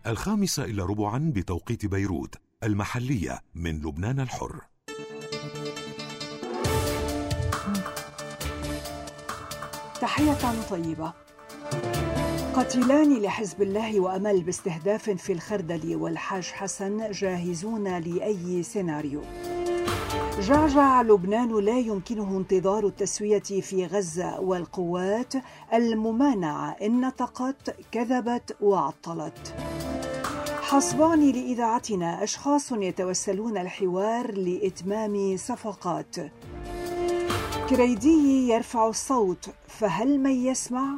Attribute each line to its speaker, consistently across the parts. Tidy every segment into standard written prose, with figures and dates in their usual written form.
Speaker 1: 5:15 بتوقيت بيروت المحلية من لبنان الحر.
Speaker 2: تحية طيبة. قتيلان لحزب الله وأمل باستهداف في الخردل والحاج حسن جاهزون لأي سيناريو. جعجع لبنان لا يمكنه انتظار التسوية في غزة والقوات الممانعة إن نطقت كذبت وعطلت. حسبان لإذاعتنا أشخاص يتوسلون الحوار لإتمام صفقات. كريدي يرفع الصوت فهل من يسمع؟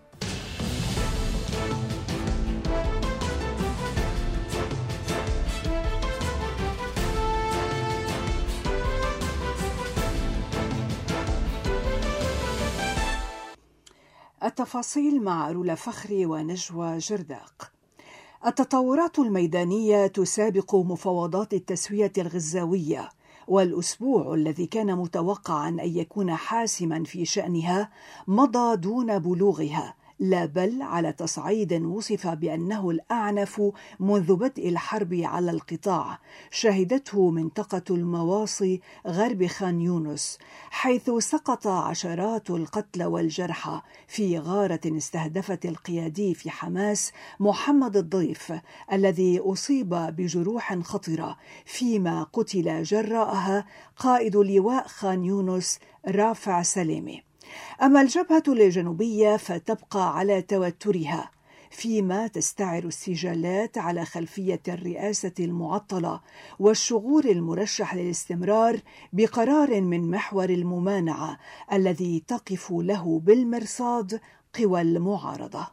Speaker 2: التفاصيل مع رولا فخري ونجوى جرداق. التطورات الميدانية تسابق مفاوضات التسوية الغزاوية، والأسبوع الذي كان متوقعا أن يكون حاسما في شأنها مضى دون بلوغها، لا بل على تصعيد وصف بأنه الأعنف منذ بدء الحرب على القطاع، شهدته منطقة المواصي غرب خان يونس، حيث سقط عشرات القتلى والجرحى في غارة استهدفت القيادي في حماس محمد الضيف الذي أصيب بجروح خطرة، فيما قتل جراءها قائد لواء خان يونس رافع سليمي. أما الجبهة الجنوبية فتبقى على توترها، فيما تستعر السجالات على خلفية الرئاسة المعطلة والشغور المرشح للاستمرار بقرار من محور الممانعة الذي تقف له بالمرصاد قوى المعارضة.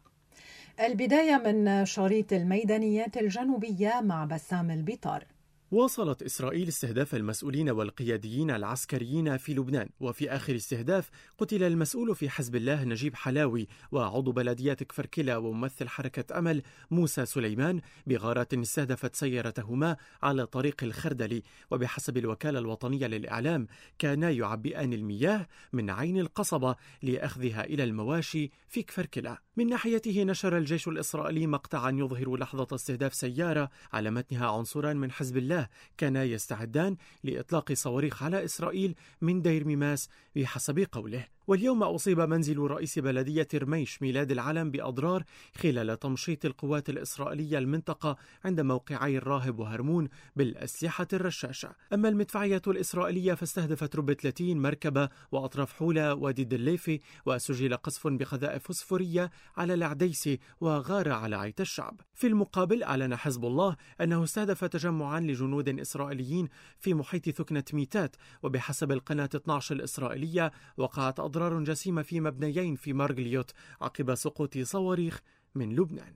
Speaker 3: البداية من شريط الميدانيات الجنوبية مع بسام البيطار.
Speaker 4: واصلت إسرائيل استهداف المسؤولين والقياديين العسكريين في لبنان، وفي آخر استهداف قتل المسؤول في حزب الله نجيب حلاوي وعضو بلدية كفر كلا وممثل حركة أمل موسى سليمان بغارات استهدفت سيارتهما على طريق الخردلي. وبحسب الوكالة الوطنية للإعلام كانا يعبئان المياه من عين القصبة لأخذها إلى المواشي في كفر كلا. من ناحيته نشر الجيش الإسرائيلي مقطعا يظهر لحظة استهداف سيارة على متنها عنصران من حزب الله كانا يستعدان لإطلاق صواريخ على إسرائيل من دير ميماس بحسب قوله. واليوم أصيب منزل رئيس بلدية رميش ميلاد العلم بأضرار خلال تمشيط القوات الإسرائيلية المنطقة عند موقعي الراهب وهرمون بالأسلحة الرشاشة. أما المدفعية الإسرائيلية فاستهدفت ربع 30 مركبة وأطراف حولة وادي الدليفي، وسجل قصف بقذائف فسفورية على العديسي وغارة على عيت الشعب. في المقابل أعلن حزب الله أنه استهدف تجمعا لجنود إسرائيليين في محيط ثكنة ميتات، وبحسب القناة 12 الإسرائيلية وقعت أضرار جسيمة في مبنيين في مارغليوت عقب سقوط صواريخ من لبنان.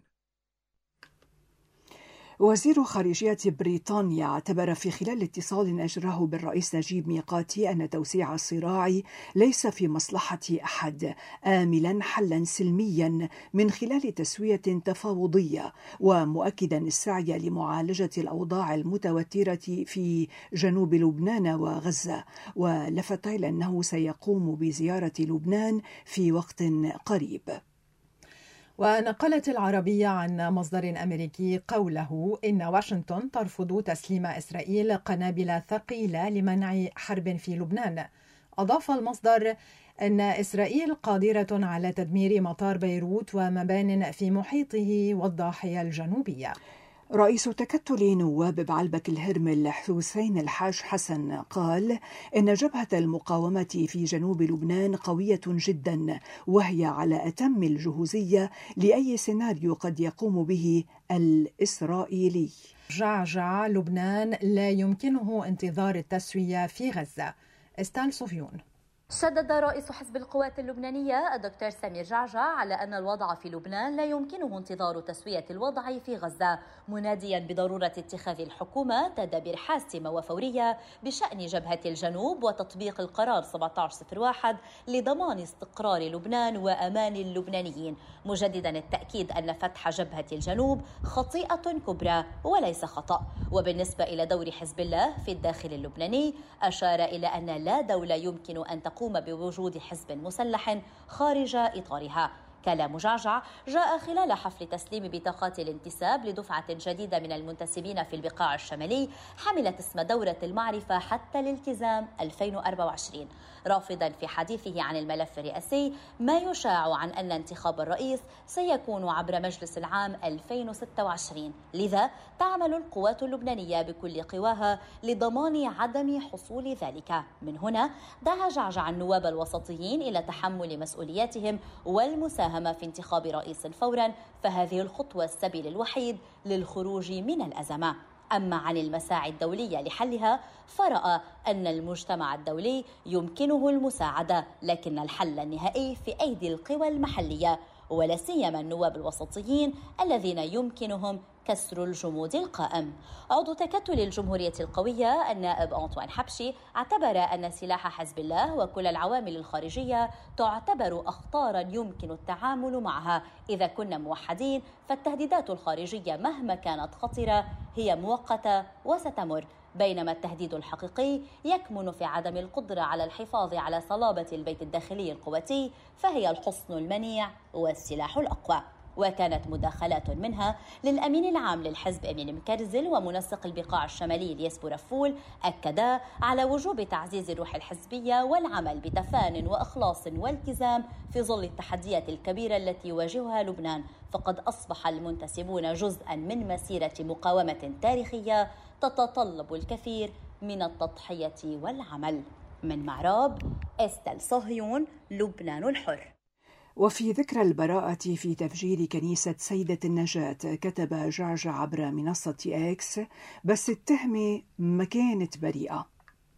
Speaker 2: وزير خارجية بريطانيا اعتبر في خلال اتصال أجراه بالرئيس نجيب ميقاتي أن توسيع الصراع ليس في مصلحة أحد، آملا حلا سلميا من خلال تسوية تفاوضية، ومؤكدا السعي لمعالجة الأوضاع المتوترة في جنوب لبنان وغزة، ولفت إلى أنه سيقوم بزيارة لبنان في وقت قريب.
Speaker 3: ونقلت العربية عن مصدر أمريكي قوله إن واشنطن ترفض تسليم إسرائيل قنابل ثقيلة لمنع حرب في لبنان. أضاف المصدر أن إسرائيل قادرة على تدمير مطار بيروت ومبان في محيطه والضاحية الجنوبية.
Speaker 2: رئيس تكتل نواب بعلبك الهرمل حسين الحاج حسن قال إن جبهة المقاومة في جنوب لبنان قوية جدا، وهي على أتم الجهوزية لأي سيناريو قد يقوم به الإسرائيلي.
Speaker 3: جعجع لبنان لا يمكنه انتظار التسوية في غزة. استال صهيون.
Speaker 5: شدد رئيس حزب القوات اللبنانية الدكتور سمير جعجع على أن الوضع في لبنان لا يمكنه انتظار تسوية الوضع في غزة، مناديا بضرورة اتخاذ الحكومة تدابير حاسمة وفورية بشأن جبهة الجنوب وتطبيق القرار 1701 لضمان استقرار لبنان وأمان اللبنانيين، مجددا التأكيد أن فتح جبهة الجنوب خطيئة كبرى وليس خطأ. وبالنسبة إلى دور حزب الله في الداخل اللبناني أشار إلى أن لا دولة يمكن أن تقوم بوجود حزب مسلح خارج إطارها. كلام جعجع جاء خلال حفل تسليم بطاقات الانتساب لدفعة جديدة من المنتسبين في البقاع الشمالي حملت اسم دورة المعرفة حتى الالتزام 2024، رافضا في حديثه عن الملف الرئاسي ما يشاع عن أن انتخاب الرئيس سيكون عبر مجلس العام 2026. لذا تعمل القوات اللبنانية بكل قواها لضمان عدم حصول ذلك. من هنا دعا جعجع النواب الوسطيين إلى تحمل مسؤولياتهم والمساهمة في انتخاب رئيس فورا، فهذه الخطوة السبيل الوحيد للخروج من الأزمة. أما عن المساعي الدولية لحلها فرأى أن المجتمع الدولي يمكنه المساعدة، لكن الحل النهائي في أيدي القوى المحلية ولا سيما النواب الوسطيين الذين يمكنهم كسر الجمود القائم. عضو تكتل الجمهورية القوية النائب أنطوان حبشي اعتبر أن سلاح حزب الله وكل العوامل الخارجية تعتبر أخطارا يمكن التعامل معها إذا كنا موحدين، فالتهديدات الخارجية مهما كانت خطرة هي مؤقتة وستمر، بينما التهديد الحقيقي يكمن في عدم القدرة على الحفاظ على صلابة البيت الداخلي القواتي، فهي الحصن المنيع والسلاح الأقوى. وكانت مداخلات منها للأمين العام للحزب أمين مكرزل ومنسق البقاع الشمالي ليس بورفول أكدا على وجوب تعزيز الروح الحزبية والعمل بتفان وإخلاص والتزام في ظل التحديات الكبيرة التي يواجهها لبنان، فقد أصبح المنتسبون جزءا من مسيرة مقاومة تاريخية تتطلب الكثير من التضحية والعمل. من معراب استل صهيون، لبنان الحر.
Speaker 2: وفي ذكرى البراءة في تفجير كنيسة سيدة النجاة كتب جعجع عبر منصة إكس: بس التهمة ما كانت بريئة.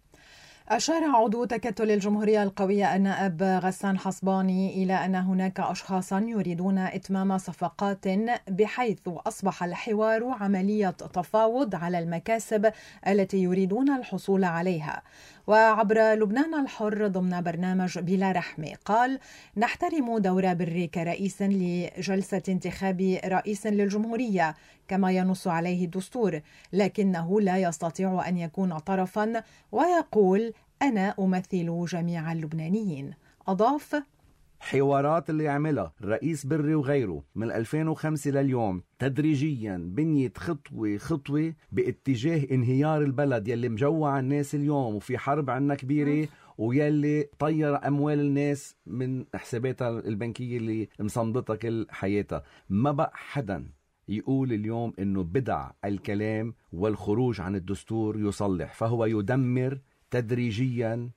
Speaker 3: أشار عضو تكتل الجمهورية القوية النائب غسان حصباني إلى أن هناك أشخاصا يريدون إتمام صفقات بحيث أصبح الحوار عملية تفاوض على المكاسب التي يريدون الحصول عليها. وعبر لبنان الحر ضمن برنامج بلا رحمة قال: نحترم دور بري كرئيس لجلسة انتخاب رئيس للجمهورية كما ينص عليه الدستور، لكنه لا يستطيع أن يكون طرفا، ويقول: أنا أمثل جميع اللبنانيين. أضاف:
Speaker 6: حوارات اللي عملها الرئيس بري وغيره من 2005 لليوم تدريجيا بنيت خطوة خطوة باتجاه انهيار البلد يلي مجوع الناس اليوم وفي حرب عنا كبيرة، ويلي طير أموال الناس من حساباتها البنكية اللي مصندتها كل حياتها. ما بقى حدا يقول اليوم إنه بدع الكلام والخروج عن الدستور يصلح، فهو يدمر تدريجيا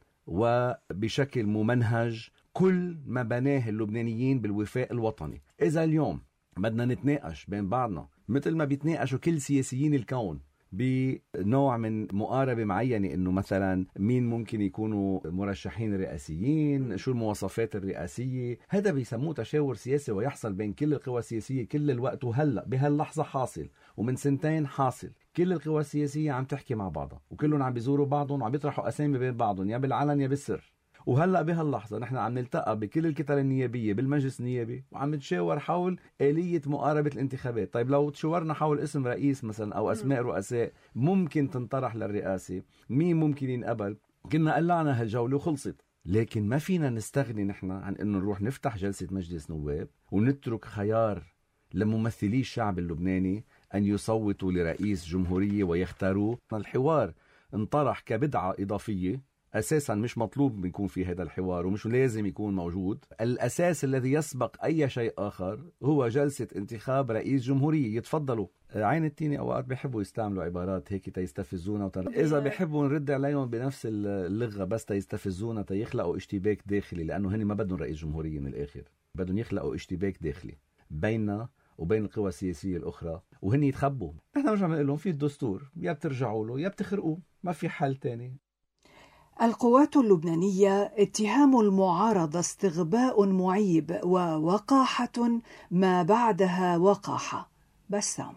Speaker 6: وبشكل ممنهج كل ما بناه اللبنانيين بالوفاء الوطني. إذا اليوم بدنا نتناقش بين بعضنا مثل ما بيتناقشوا كل سياسيين الكون بنوع من مقاربة معينة، إنه مثلا مين ممكن يكونوا مرشحين رئاسيين، شو المواصفات الرئاسية، هذا بيسموه تشاور سياسي ويحصل بين كل القوى السياسية كل الوقت. وهلأ بهاللحظة حاصل، ومن سنتين حاصل، كل القوى السياسية عم تحكي مع بعضها وكلهم عم بيزوروا بعضهم وعم بيطرحوا أسامي بين بعضهم يا بالعلن يا بالسر. وهلأ بهاللحظة نحن عم نلتقى بكل الكتل النيابية بالمجلس النيابي وعم نتشاور حول آلية مقاربة الانتخابات. طيب لو تشاورنا حول اسم رئيس مثلا أو أسماء رؤساء ممكن تنطرح للرئاسة، مين ممكن ينقبل، كنا قلعنا هالجولة وخلصت. لكن ما فينا نستغني نحن عن أنه نروح نفتح جلسة مجلس نواب ونترك خيار لممثلي الشعب اللبناني أن يصوتوا لرئيس جمهورية ويختاروه. الحوار انطرح كبدعة إضافية، أساسا مش مطلوب يكون في هذا الحوار ومش لازم يكون موجود. الأساس الذي يسبق أي شيء آخر هو جلسة انتخاب رئيس جمهورية. يتفضلوا. عين التيني أوقات بيحبوا يستعملوا عبارات هيك تيستفزونا، إذا بيحبوا نرد عليهم بنفس اللغة بس تيستفزونا تيخلقوا اشتباك داخلي، لأنه هن ما بدهم رئيس جمهورية، من الآخر بدهم يخلقوا اشتباك داخلي بيننا وبين القوى السياسية الأخرى وهن يتخبوا. نحن مش عم نقول لهم في الدستور، يا بترجعوا له يا بتخرقوه، ما في حل تاني.
Speaker 2: القوات اللبنانية اتهام المعارضة استغباء معيب ووقاحة ما بعدها وقاحة. بسام.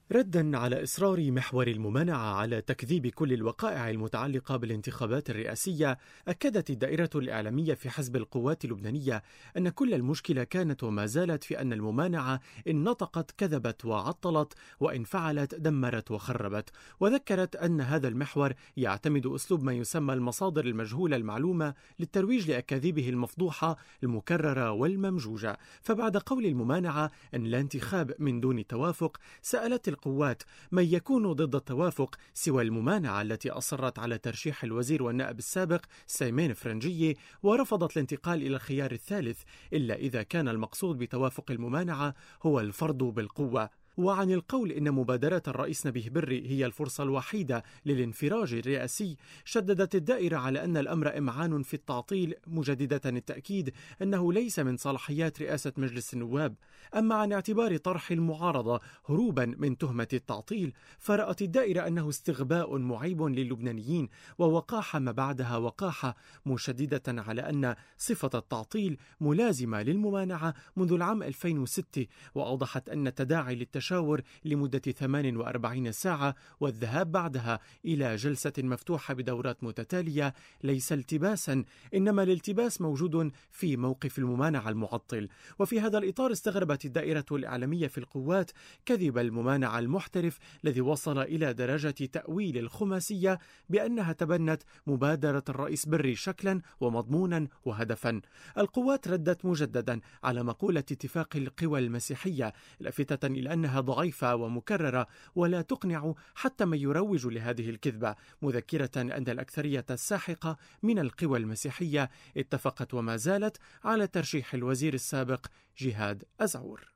Speaker 4: ردا على إصرار محور الممانعة على تكذيب كل الوقائع المتعلقة بالانتخابات الرئاسية، أكدت الدائرة الإعلامية في حزب القوات اللبنانية أن كل المشكلة كانت وما زالت في أن الممانعة إن نطقت كذبت وعطلت، وإن فعلت دمرت وخربت. وذكرت أن هذا المحور يعتمد أسلوب ما يسمى المصادر المجهولة المعلومة للترويج لأكاذيبه المفضوحة المكررة والممجوجة. فبعد قول الممانعة أن لا انتخاب من دون توافق، سألت القوات من يكون ضد التوافق سوى الممانعة التي أصرت على ترشيح الوزير والنائب السابق سيمين فرنجية ورفضت الانتقال إلى الخيار الثالث إلا إذا كان المقصود بتوافق الممانعة هو الفرض بالقوة. وعن القول إن مبادرة الرئيس نبيه بري هي الفرصة الوحيدة للانفراج الرئاسي، شددت الدائرة على أن الأمر إمعان في التعطيل، مجددة التأكيد أنه ليس من صلاحيات رئاسة مجلس النواب. أما عن اعتبار طرح المعارضة هروبا من تهمة التعطيل، فرأت الدائرة أنه استغباء معيب للبنانيين ووقاحة ما بعدها وقاحة، مشددة على أن صفة التعطيل ملازمة للممانعة منذ العام 2006، وأوضحت أن التداعي للتشاور لمدة 48 ساعة والذهاب بعدها إلى جلسة مفتوحة بدورات متتالية ليس التباسا، إنما الالتباس موجود في موقف الممانعة المعطل. وفي هذا الإطار استغربت الدائرة الإعلامية في القوات كذب الممانعة المحترف الذي وصل إلى درجة تأويل الخماسية بأنها تبنت مبادرة الرئيس بري شكلا ومضمونا وهدفا. القوات ردت مجددا على مقولة اتفاق القوى المسيحية، لافتة إلى أنها ضعيفة ومكررة ولا تقنع حتى من يروج لهذه الكذبة، مذكرة أن الأكثرية الساحقة من القوى المسيحية اتفقت وما زالت على ترشيح الوزير السابق جهاد أزعور.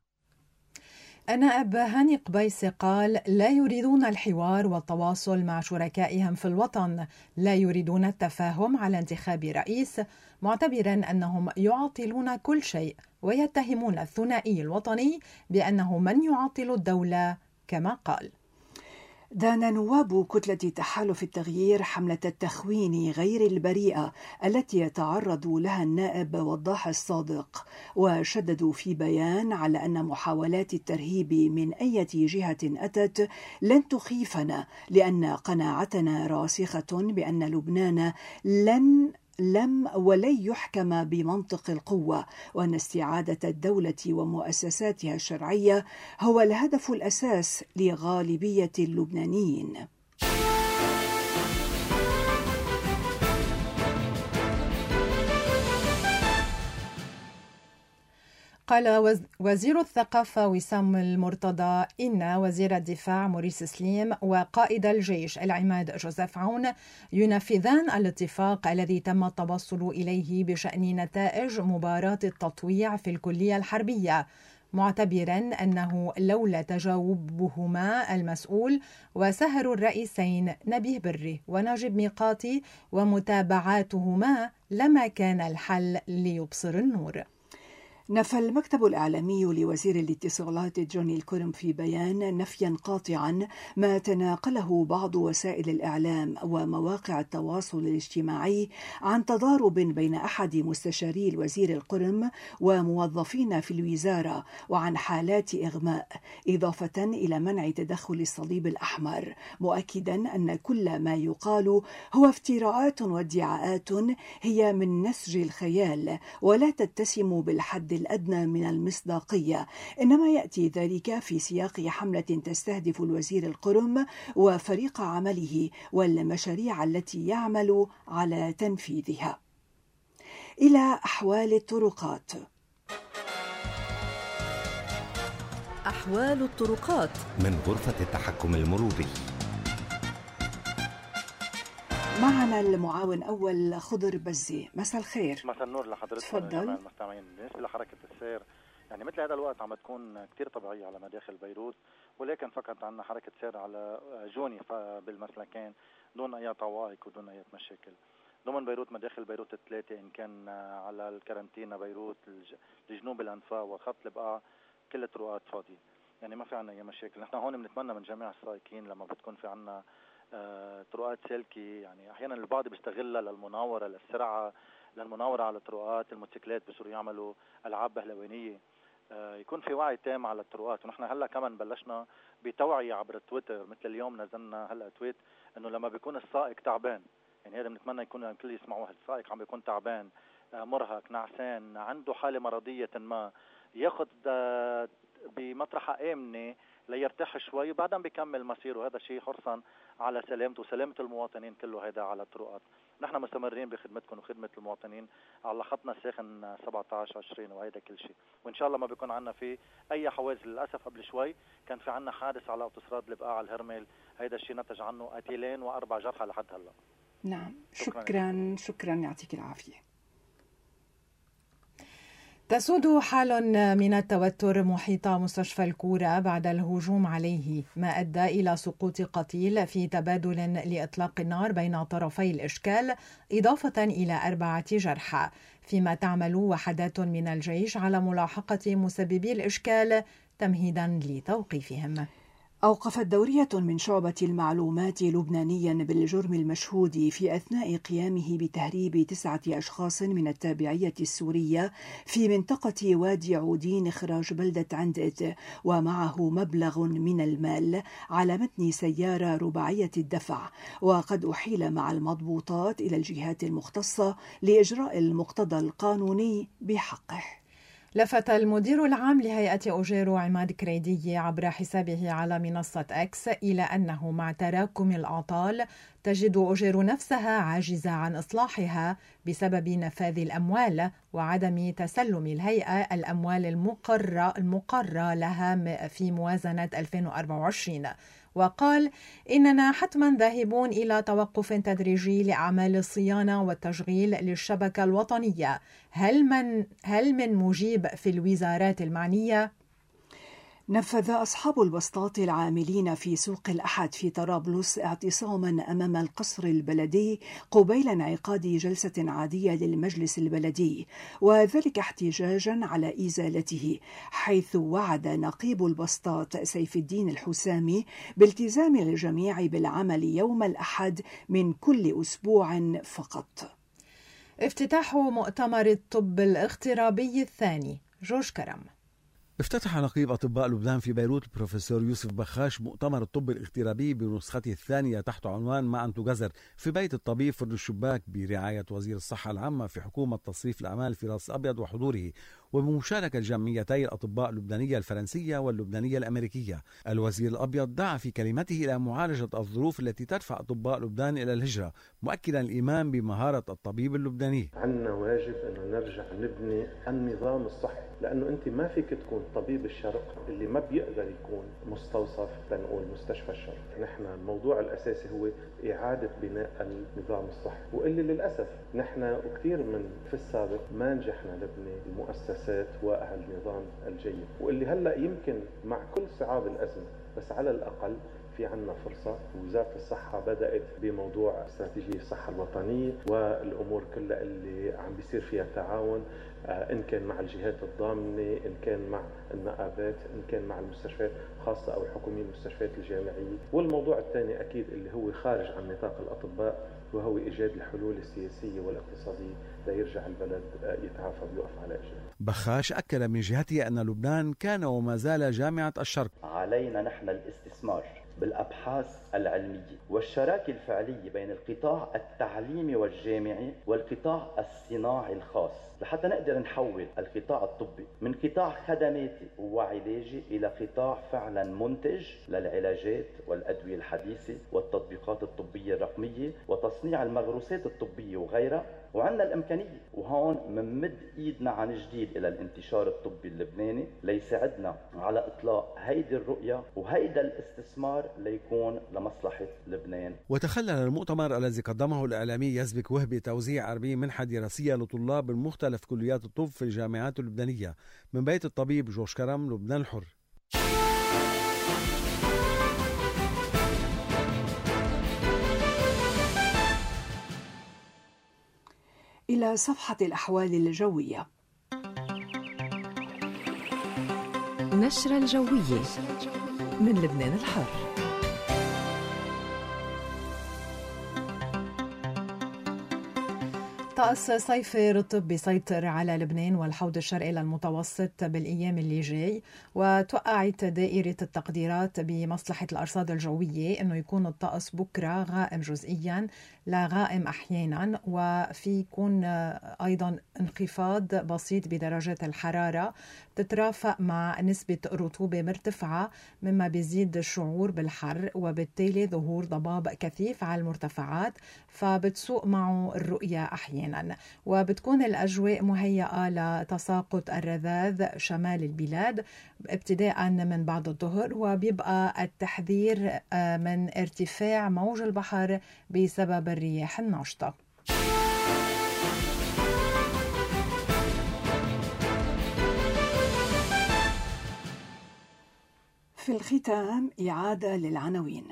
Speaker 3: النائب هاني قبيسي قال: لا يريدون الحوار والتواصل مع شركائهم في الوطن، لا يريدون التفاهم على انتخاب رئيس، معتبرا أنهم يعطلون كل شيء، ويتهمون الثنائي الوطني بأنه من يعطل الدولة كما قال.
Speaker 2: دان نواب كتلة تحالف التغيير حملة التخوين غير البريئة التي يتعرض لها النائب وضاح الصادق، وشددوا في بيان على أن محاولات الترهيب من أي جهة أتت لن تخيفنا، لأن قناعتنا راسخة بأن لبنان لم ولن يحكم بمنطق القوة، وأن استعادة الدولة ومؤسساتها الشرعية هو الهدف الأساس لغالبية اللبنانيين.
Speaker 3: قال وزير الثقافة وسام المرتضى إن وزير الدفاع موريس سليم وقائد الجيش العماد جوزيف عون ينفذان الاتفاق الذي تم التوصل إليه بشأن نتائج مباراة التطويع في الكلية الحربية، معتبرا أنه لولا تجاوبهما المسؤول وسهر الرئيسين نبيه بري وناجب ميقاتي ومتابعاتهما لما كان الحل ليبصر النور.
Speaker 2: نفى المكتب الإعلامي لوزير الاتصالات جوني الكرم في بيان نفيا قاطعا ما تناقله بعض وسائل الإعلام ومواقع التواصل الاجتماعي عن تضارب بين أحد مستشاري الوزير الكرم وموظفين في الوزارة وعن حالات إغماء، إضافة إلى منع تدخل الصليب الأحمر، مؤكدا أن كل ما يقال هو افتراءات وادعاءات هي من نسج الخيال ولا تتسم بالحد الأدنى من المصداقية، إنما يأتي ذلك في سياق حملة تستهدف الوزير الكرم وفريق عمله والمشاريع التي يعمل على تنفيذها. إلى أحوال الطرقات.
Speaker 7: أحوال الطرقات
Speaker 8: من غرفة التحكم المروري.
Speaker 2: معنا المعاون أول خضر بزي. مساء الخير.
Speaker 9: مساء النور لحضرتك.
Speaker 2: تفضل.
Speaker 9: المستمعين، بالنسبة لحركة السير يعني مثل هذا الوقت عم تكون كتير طبيعية على مداخل بيروت، ولكن فقط عندنا حركة سير على جوني بالمسلكين دون أي طوائق ودون أي مشاكل. ضمن بيروت مداخل بيروت الثلاثة إن كان على الكارنتينا بيروت لجنوب الأنفاق وخط البقاع كل الطرقات فاضية، يعني ما في عنا أي مشاكل. نحن هون بنتمنى من جميع السائقين لما بتكون في عنا طرقات سلكي، يعني أحيانا البعض بيستغلها للمناورة للسرعة، للمناورة على الطرقات. الموتوسيكلات بصيروا يعملوا ألعاب بهلوانية يكون في وعي تام على الطرقات. ونحن هلا كمان بلشنا بتوعية عبر تويتر، مثل اليوم نزلنا هلا تويت انه لما بيكون السائق تعبان، يعني هذا بنتمنى يكون الكل يسمعوها، السائق عم بيكون تعبان، مرهق، نعسان، عنده حالة مرضية ما، ياخذ بمطرحة آمنة ليرتاح شوي وبعدين بيكمل مسيره. وهذا شيء حرصا على سلامته وسلامة المواطنين كله هذا على الطرقات. نحن مستمرين بخدمتكم وخدمة المواطنين على خطنا الساخن 17-20 وهذا كل شيء، وإن شاء الله ما بيكون عنا في أي حوادث. للأسف قبل شوي كان في عنا حادث على أوتوستراد البقاع الهرمل، هذا الشيء نتج عنه قتيلين و4 جرحى لحد هلا.
Speaker 2: نعم، شكرا يعطيك العافية.
Speaker 3: تسود حال من التوتر محيط مستشفى الكورة بعد الهجوم عليه، ما أدى إلى سقوط قتيل في تبادل لإطلاق النار بين طرفي الإشكال، إضافة إلى 4 جرحى، فيما تعمل وحدات من الجيش على ملاحقة مسببي الإشكال تمهيدا لتوقيفهم.
Speaker 2: أوقفت دورية من شعبة المعلومات لبنانيا بالجرم المشهود في أثناء قيامه بتهريب 9 أشخاص من التابعية السورية في منطقة وادي عودين إخراج بلدة عندئت، ومعه مبلغ من المال على متن سيارة رباعية الدفع، وقد أحيل مع المضبوطات إلى الجهات المختصة لإجراء المقتضى القانوني بحقه.
Speaker 3: لفت المدير العام لهيئة أوجيرو عماد كريدي عبر حسابه على منصة إكس إلى أنه مع تراكم الأعطال تجد أوجيرو نفسها عاجزة عن إصلاحها بسبب نفاذ الأموال وعدم تسلم الهيئة الأموال المقرة لها في موازنة 2024. وقال إننا حتما ذاهبون إلى توقف تدريجي لأعمال الصيانة والتشغيل للشبكة الوطنية. هل من مجيب في الوزارات المعنية؟
Speaker 2: نفذ أصحاب البسطات العاملين في سوق الأحد في طرابلس اعتصاما أمام القصر البلدي قبيل انعقاد جلسة عادية للمجلس البلدي، وذلك احتجاجا على إزالته، حيث وعد نقيب البسطات سيف الدين الحسامي بالتزام الجميع بالعمل يوم الأحد من كل أسبوع فقط.
Speaker 3: افتتاح مؤتمر الطب الاغترابي الثاني. جورج كرم.
Speaker 6: افتتح نقيب أطباء لبنان في بيروت البروفيسور يوسف بخاش مؤتمر الطب الاغترابي بنسخته الثانية تحت عنوان معا تجزر في بيت الطبيب فرد الشباك برعاية وزير الصحة العامة في حكومة تصريف الأعمال في راس أبيض وحضوره، وبمشاركة جمعيتي الأطباء اللبنانية الفرنسية واللبنانية الأمريكية. الوزير الأبيض دعا في كلمته إلى معالجة الظروف التي تدفع أطباء لبنان إلى الهجرة، مؤكدا الإيمان بمهارة الطبيب اللبناني.
Speaker 7: عندنا واجب أنه نرجع نبني النظام الصحي، لأنه أنت ما فيك تكون طبيب الشرق اللي ما بيقدر يكون مستوصف لنقول مستشفى الشرق. نحن الموضوع الأساسي هو إعادة بناء النظام الصحي، واللي للأسف نحن وكثير من في السابق ما نجحنا نبني المؤسسات والنظام الجيد، واللي هلأ يمكن مع كل صعاب الأزمة بس على الأقل في عنا فرصة. وزارة الصحة بدأت بموضوع استراتيجية الصحة الوطنية والأمور كلها اللي عم بيصير فيها تعاون، إن كان مع الجهات الضامنة، إن كان مع النقابات، إن كان مع المستشفيات خاصة أو الحكومية المستشفيات الجامعية. والموضوع الثاني أكيد اللي هو خارج عن نطاق الأطباء، وهو إيجاد الحلول السياسية والاقتصادية ليرجع البلد يتعافى ويقف على رجله.
Speaker 6: بخاش أكد من جهته أن لبنان كان وما زال جامعة الشرق.
Speaker 10: علينا نحن الاستثمار بالأبحاث العلمية والشراكة الفعلية بين القطاع التعليمي والجامعي والقطاع الصناعي الخاص، لحتى نقدر نحول القطاع الطبي من قطاع خدماتي وعلاجي إلى قطاع فعلا منتج للعلاجات والأدوية الحديثة والتطبيقات الطبية الرقمية وتصنيع المغروسات الطبية وغيرها. وعندنا الإمكانية، وهون منمد إيدنا عن جديد إلى الانتشار الطبي اللبناني ليساعدنا على إطلاق هيدي الرؤية وهيدا الاستثمار ليكون لمصلحة لبنان.
Speaker 6: وتخلل المؤتمر الذي قدمه الإعلامي يزبك وهبي توزيع 40 منحة دراسية لطلاب من مختلف كليات الطب في الجامعات اللبنانية. من بيت الطبيب جورج كرم، لبنان الحر.
Speaker 2: إلى صفحة الأحوال الجوية.
Speaker 11: نشرة الجوية من لبنان الحر.
Speaker 3: طقس صيفي رطب بيسيطر على لبنان والحوض الشرقي للمتوسط بالأيام اللي جاي، وتوقعت دائرة التقديرات بمصلحة الأرصاد الجوية أنه يكون الطقس بكرة غائم جزئيا لغائم أحيانا، وفي يكون أيضا انخفاض بسيط بدرجات الحرارة تترافق مع نسبة رطوبة مرتفعة مما بيزيد الشعور بالحر، وبالتالي ظهور ضباب كثيف على المرتفعات فبتسوء معه الرؤية أحيانا، وبتكون الأجواء مهيئة لتساقط الرذاذ شمال البلاد ابتداء من بعد الظهر، وبيبقى التحذير من ارتفاع موج البحر بسبب الرياح الناشطة.
Speaker 2: في الختام إعادة للعناوين.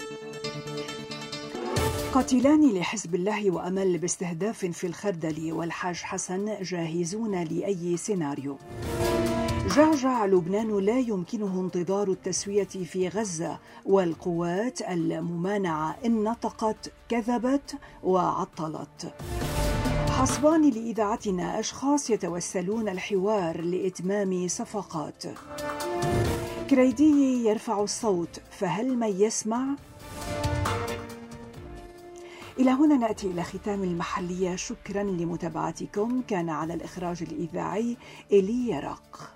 Speaker 2: قاتلان لحزب الله وأمل باستهداف في الخردل والحاج حسن جاهزون لأي سيناريو. جعجع لبنان لا يمكنه انتظار التسوية في غزة، والقوات الممانعة إن نطقت كذبت وعطلت. حسبان لإذاعتنا أشخاص يتوسلون الحوار لإتمام صفقات. كريدي يرفع الصوت فهل من يسمع؟ إلى هنا نأتي إلى ختام المحلية. شكرا لمتابعتكم. كان على الإخراج الإذاعي إيلي يرق.